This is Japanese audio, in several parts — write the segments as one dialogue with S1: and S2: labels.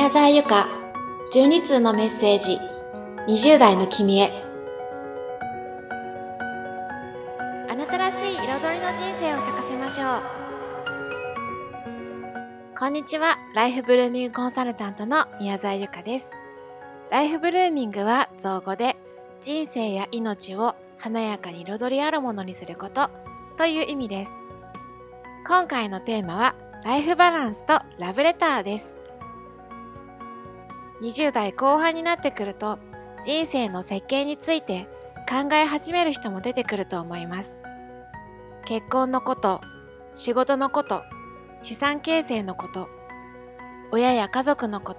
S1: 宮沢由香12通のメッセージ20代の君へ。あなたらしい彩りの人生を咲かせましょう。こんにちは。ライフブルーミングコンサルタントの宮沢由香です。ライフブルーミングは造語で人生や命を華やかに彩りあるものにすることという意味です。今回のテーマはライフバランスとラブレターです。20代後半になってくると人生の設計について考え始める人も出てくると思います。結婚のこと、仕事のこと、資産形成のこと、親や家族のこと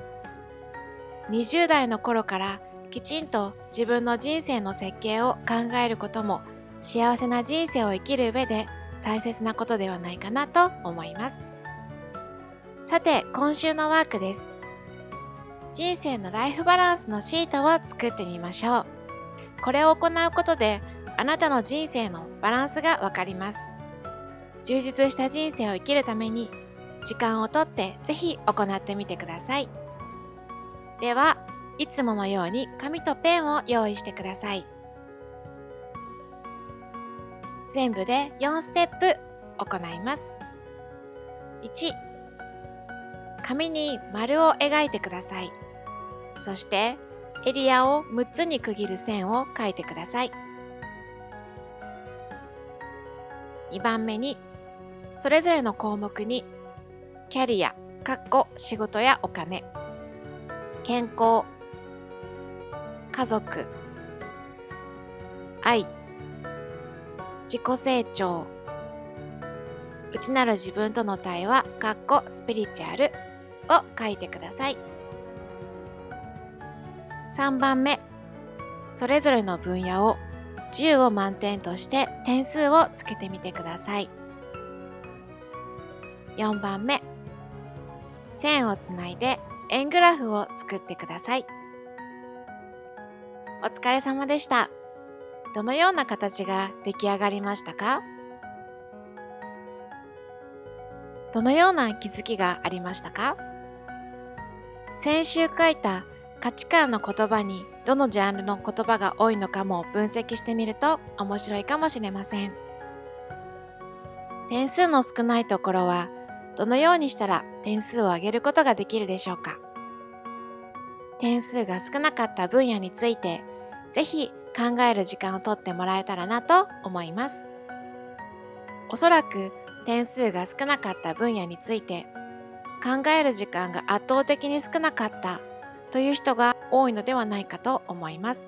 S1: 、20代の頃からきちんと自分の人生の設計を考えることも幸せな人生を生きる上で大切なことではないかなと思います。さて、今週のワークです。人生のライフバランスのシートを作ってみましょう。これを行うことであなたの人生のバランスがわかります。充実した人生を生きるために時間をとってぜひ行ってみてください。では、いつものように紙とペンを用意してください。全部で4ステップ行います。1、紙に丸を描いてください。そしてエリアを6つに区切る線を描いてください。2番目にそれぞれの項目にキャリア、仕事やお金、健康、家族、愛、自己成長、内なる自分との対話、スピリチュアルを書いてください。3番目、それぞれの分野を10を満点として点数をつけてみてください。4番目、線をつないで円グラフを作ってください。お疲れ様でした。どのような形が出来上がりましたか？どのような気づきがありましたか？先週書いた価値観の言葉にどのジャンルの言葉が多いのかも分析してみると面白いかもしれません。点数の少ないところはどのようにしたら点数を上げることができるでしょうか？点数が少なかった分野についてぜひ考える時間をとってもらえたらなと思います。おそらく点数が少なかった分野について考える時間が圧倒的に少なかったという人が多いのではないかと思います。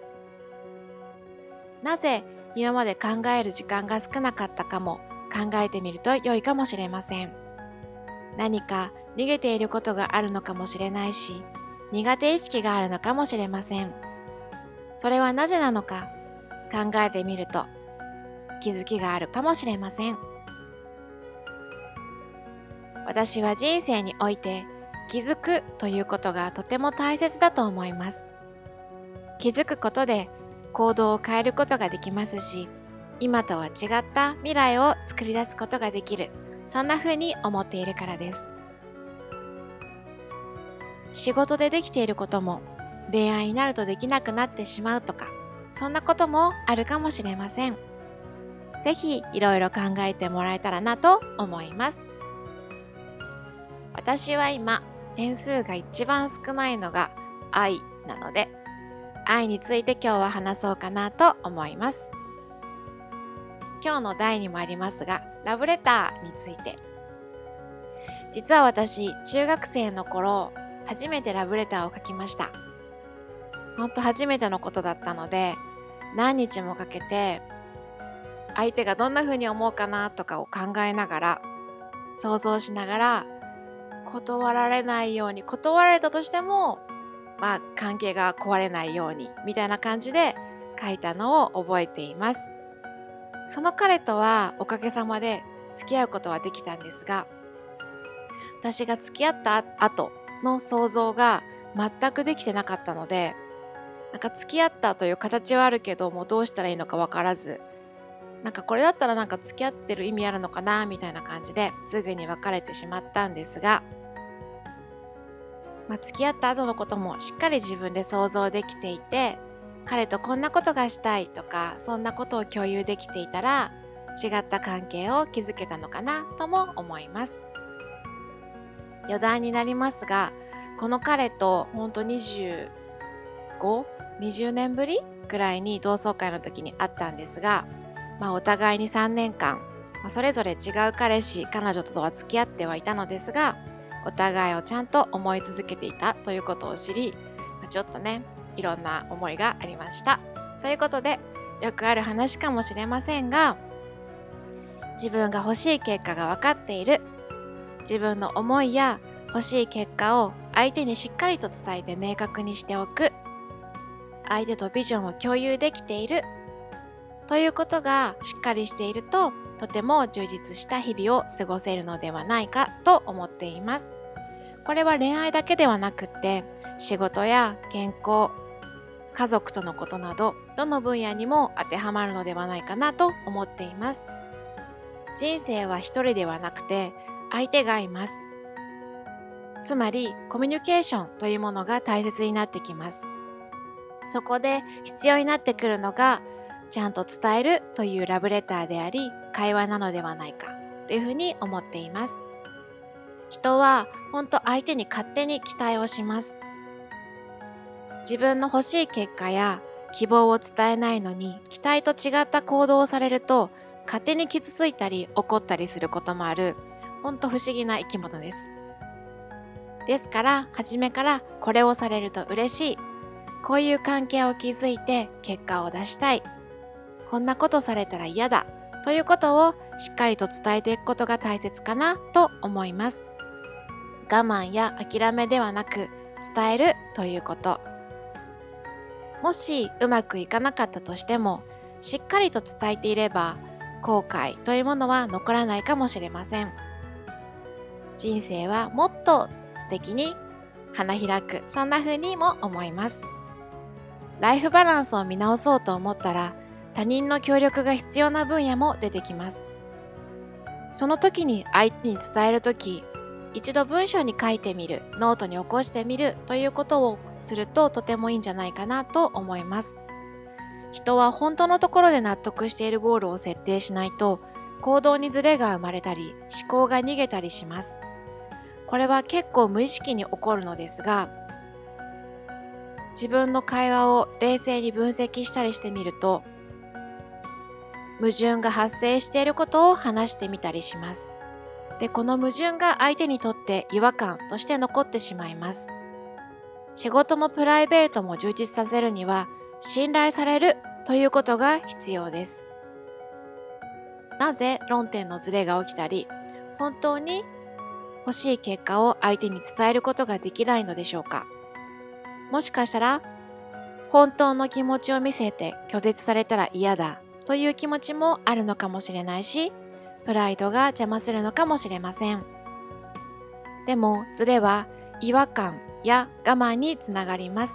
S1: なぜ今まで考える時間が少なかったかも考えてみると良いかもしれません。何か逃げていることがあるのかもしれないし、苦手意識があるのかもしれません。それはなぜなのか考えてみると気づきがあるかもしれません。私は人生において気づくということがとても大切だと思います。気づくことで行動を変えることができますし、今とは違った未来を作り出すことができる、そんな風に思っているからです。仕事でできていることも恋愛になるとできなくなってしまうとか、そんなこともあるかもしれません。ぜひいろいろ考えてもらえたらなと思います。私は今点数が一番少ないのが愛なので、愛について今日は話そうかなと思います。今日の題にもありますが、ラブレターについて。実は私、中学生の頃初めてラブレターを書きました。本当初めてのことだったので、何日もかけて相手がどんな風に思うかなとかを考えながら、想像しながら、断られないように、断られたとしても関係が壊れないようにみたいな感じで書いたのを覚えています。その彼とはおかげさまで付き合うことはできたんですが、私が付き合った後の想像が全くできてなかったので、付き合ったという形はあるけどもどうしたらいいのか分からず、これだったら付き合ってる意味あるのかなみたいな感じですぐに別れてしまったんですが、 付き合った後のこともしっかり自分で想像できていて、彼とこんなことがしたいとか、そんなことを共有できていたら、違った関係を築けたのかなとも思います。余談になりますが、この彼と本当25、20年ぶりぐらいに同窓会の時に会ったんですが、お互いに3年間、それぞれ違う彼氏、彼女とは付き合ってはいたのですが、お互いをちゃんと思い続けていたということを知り、ちょっとね、いろんな思いがありました。ということで、よくある話かもしれませんが、自分が欲しい結果が分かっている、自分の思いや欲しい結果を相手にしっかりと伝えて明確にしておく、相手とビジョンを共有できているということがしっかりしていると、とても充実した日々を過ごせるのではないかと思っています。これは恋愛だけではなくって、仕事や健康、家族とのことなど、どの分野にも当てはまるのではないかなと思っています。人生は一人ではなくて、相手がいます。つまり、コミュニケーションというものが大切になってきます。そこで必要になってくるのが、ちゃんと伝えるというラブレターであり、会話なのではないかというふうに思っています。人は本当相手に勝手に期待をします。自分の欲しい結果や希望を伝えないのに、期待と違った行動をされると、勝手に傷ついたり怒ったりすることもある、本当不思議な生き物です。ですから、初めからこれをされると嬉しい、こういう関係を築いて結果を出したい、こんなことされたら嫌だということをしっかりと伝えていくことが大切かなと思います。我慢や諦めではなく、伝えるということ。もしうまくいかなかったとしても、しっかりと伝えていれば後悔というものは残らないかもしれません。人生はもっと素敵に花開く、そんな風にも思います。ライフバランスを見直そうと思ったら、他人の協力が必要な分野も出てきます。その時に相手に伝えるとき、一度文章に書いてみる、ノートに起こしてみるということをするととてもいいんじゃないかなと思います。人は本当のところで納得しているゴールを設定しないと、行動にズレが生まれたり、思考が逃げたりします。これは結構無意識に起こるのですが、自分の会話を冷静に分析したりしてみると、矛盾が発生していることを話してみたりします。で、この矛盾が相手にとって違和感として残ってしまいます。仕事もプライベートも充実させるには、信頼されるということが必要です。なぜ論点のズレが起きたり、本当に欲しい結果を相手に伝えることができないのでしょうか。もしかしたら、本当の気持ちを見せて拒絶されたら嫌だという気持ちもあるのかもしれないし、プライドが邪魔するのかもしれません。でも、ズレは違和感や我慢につながります。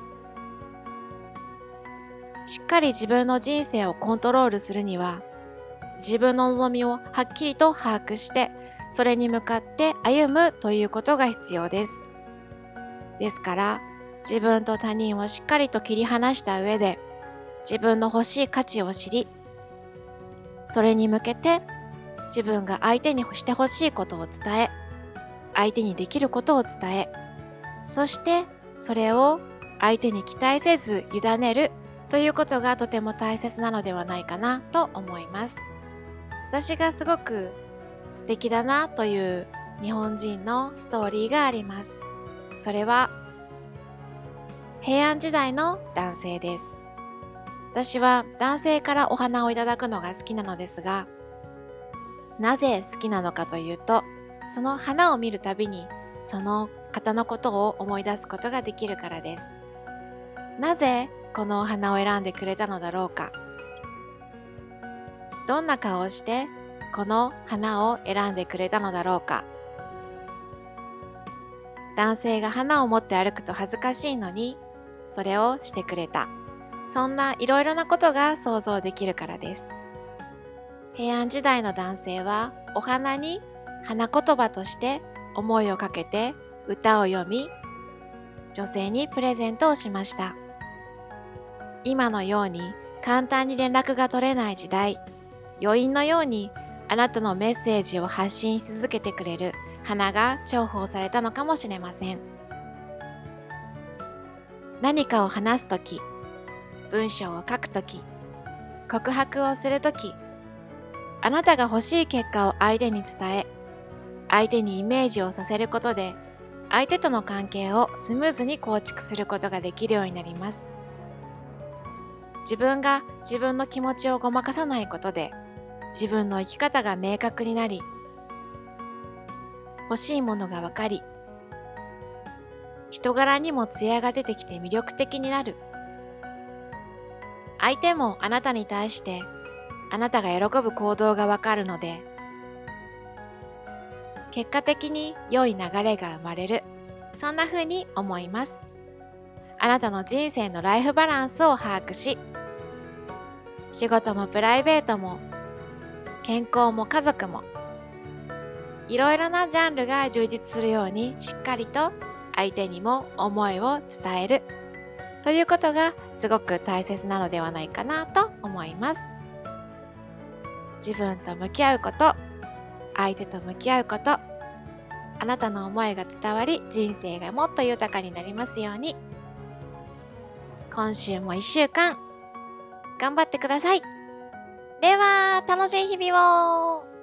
S1: しっかり自分の人生をコントロールするには、自分の望みをはっきりと把握して、それに向かって歩むということが必要です。ですから、自分と他人をしっかりと切り離した上で、自分の欲しい価値を知り、それに向けて自分が相手にしてほしいことを伝え、相手にできることを伝え、そしてそれを相手に期待せず委ねるということがとても大切なのではないかなと思います。私がすごく素敵だなという日本人のストーリーがあります。それは平安時代の男性です。私は男性からお花をいただくのが好きなのですが、なぜ好きなのかというと、その花を見るたびにその方のことを思い出すことができるからです。なぜこのお花を選んでくれたのだろうか。どんな顔をしてこの花を選んでくれたのだろうか。男性が花を持って歩くと恥ずかしいのに、それをしてくれた。そんないろいろなことが想像できるからです。平安時代の男性はお花に花言葉として思いをかけて歌を読み、 女性にプレゼントをしました。今のように簡単に連絡が取れない時代、余韻のようにあなたのメッセージを発信し続けてくれる花が重宝されたのかもしれません。何かを話すとき、文章を書くとき、告白をするとき、あなたが欲しい結果を相手に伝え、相手にイメージをさせることで、相手との関係をスムーズに構築することができるようになります。自分が自分の気持ちをごまかさないことで、自分の生き方が明確になり、欲しいものがわかり、人柄にも艶が出てきて魅力的になる。相手もあなたに対してあなたが喜ぶ行動がわかるので、結果的に良い流れが生まれる。そんな風に思います。あなたの人生のライフバランスを把握し、仕事もプライベートも健康も家族もいろいろなジャンルが充実するようにしっかりと相手にも思いを伝えるということがすごく大切なのではないかなと思います。自分と向き合うこと、相手と向き合うこと、あなたの思いが伝わり人生がもっと豊かになりますように。今週も1週間頑張ってください。では楽しい日々を。